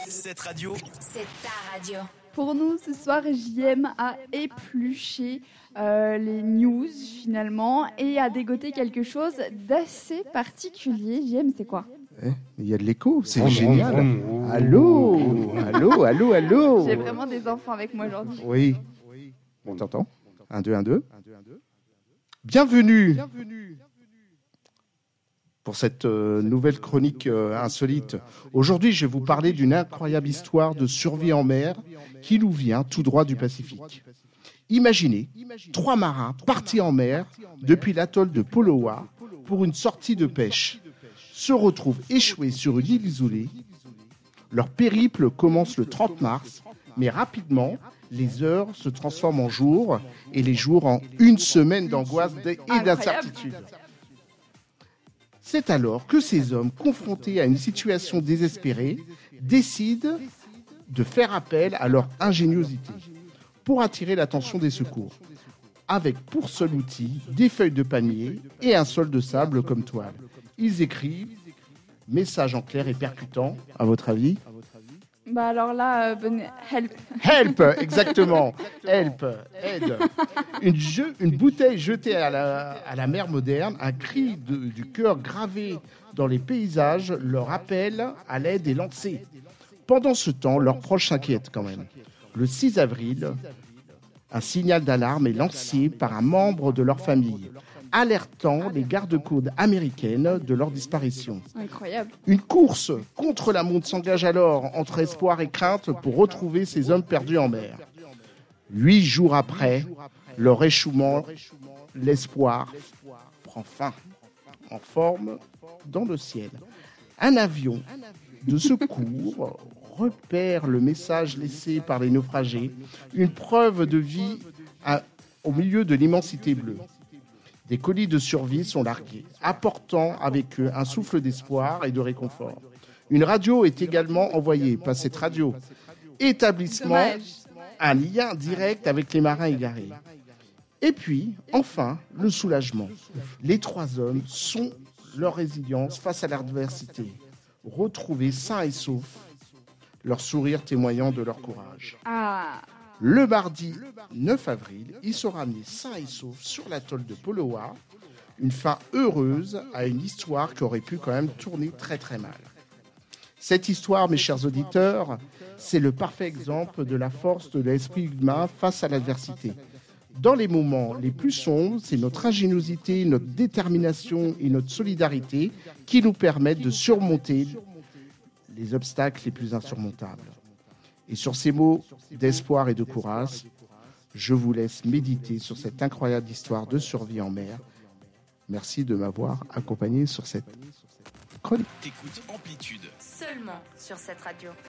Cette radio, c'est ta radio. Pour nous, ce soir, JM a épluché les news finalement et a dégoté quelque chose d'assez particulier. JM, c'est quoi ? Il y a de l'écho, c'est génial. Allô. J'ai vraiment des enfants avec moi aujourd'hui. Oui. On t'entend ? 1, 2, 1, 2. Bienvenue pour cette nouvelle chronique insolite. Aujourd'hui, je vais vous parler d'une incroyable histoire de survie en mer qui nous vient tout droit du Pacifique. Imaginez 3 marins partis en mer depuis l'atoll de Polowa pour une sortie de pêche, se retrouvent échoués sur une île isolée. Leur périple commence le 30 mars, mais rapidement, les heures se transforment en jours et les jours en une semaine d'angoisse et d'incertitude. C'est alors que ces hommes, confrontés à une situation désespérée, décident de faire appel à leur ingéniosité pour attirer l'attention des secours, avec pour seul outil des feuilles de palmier et un sol de sable comme toile. Ils écrivent « Message en clair et percutant », à votre avis ? Bah alors là, help. Help, exactement. Help, aide. Une bouteille jetée à la mer moderne, un cri du cœur gravé dans les paysages, leur appel à l'aide est lancé. Pendant ce temps, leurs proches s'inquiètent quand même. Le 6 avril, un signal d'alarme est lancé par un membre de leur famille, alertant les gardes-côtes américaines de leur disparition. Incroyable. Une course contre la montre s'engage alors entre espoir et crainte pour retrouver ces hommes perdus en mer. 8 jours après leur échouement, l'espoir prend fin, en forme dans le ciel. Un avion de secours repère le message laissé par les naufragés, une preuve de vie au milieu de l'immensité bleue. Des colis de survie sont largués, apportant avec eux un souffle d'espoir et de réconfort. Une radio est également envoyée, pas cette radio, établissement un lien direct avec les marins égarés. Et puis, enfin, le soulagement. Les 3 hommes sont leur résilience face à l'adversité, retrouvés sains et saufs, leur sourire témoignant de leur courage. Le mardi 9 avril, ils sont ramenés sains et saufs sur l'atoll de Polowa. Une fin heureuse à une histoire qui aurait pu quand même tourner très très mal. Cette histoire, mes chers auditeurs, c'est le parfait exemple de la force de l'esprit humain face à l'adversité. Dans les moments les plus sombres, c'est notre ingéniosité, notre détermination et notre solidarité qui nous permettent de surmonter les obstacles les plus insurmontables. Et sur ces mots d'espoir et de courage, je vous laisse méditer sur cette incroyable histoire de survie en mer. Merci de m'avoir accompagné sur cette chronique. t'écoutes Amplitude. Seulement sur cette radio.